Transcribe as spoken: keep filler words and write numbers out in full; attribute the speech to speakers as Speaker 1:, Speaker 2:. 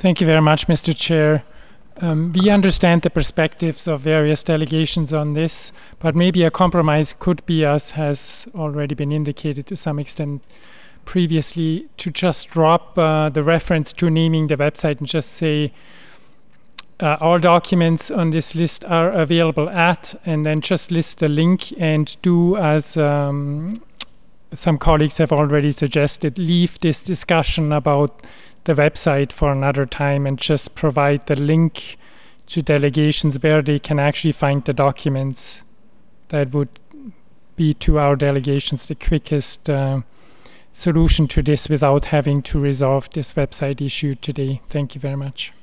Speaker 1: Thank you very much, Mister Chair. Um, we understand the perspectives of various delegations on this, but maybe a compromise could be, as has already been indicated to some extent previously, to just drop uh, the reference to naming the website and just say uh, all documents on this list are available at, and then just list the link and do as um, some colleagues have already suggested, leave this discussion about the website for another time and just provide the link to delegations where they can actually find the documents. That would be, to our delegations, the quickest uh, solution to this without having to resolve this website issue today. Thank you very much.